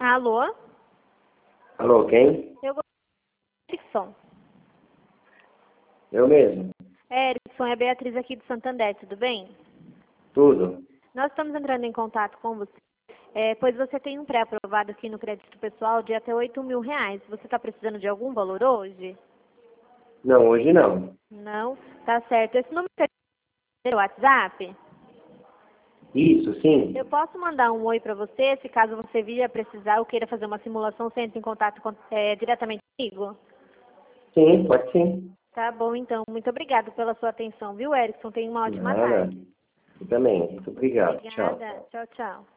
Alô? Alô, quem? Eu gosto de Erickson. Eu mesmo. Erickson, é a Beatriz aqui de Santander, tudo bem? Tudo. Nós estamos entrando em contato com você, pois você tem um pré-aprovado aqui no crédito pessoal de até R$ 8.000. Você está precisando de algum valor hoje? Não, hoje não. Não? Tá certo. Esse número é o WhatsApp? Isso, sim. Eu posso mandar um oi para você, se caso você vir a precisar ou queira fazer uma simulação, você entra em contato diretamente comigo? Sim, pode sim. Tá bom, então. Muito obrigada pela sua atenção, viu, Erickson? Tenha uma ótima Nada. tarde. Eu também. Muito obrigado. Tchau. Obrigada. Tchau, tchau.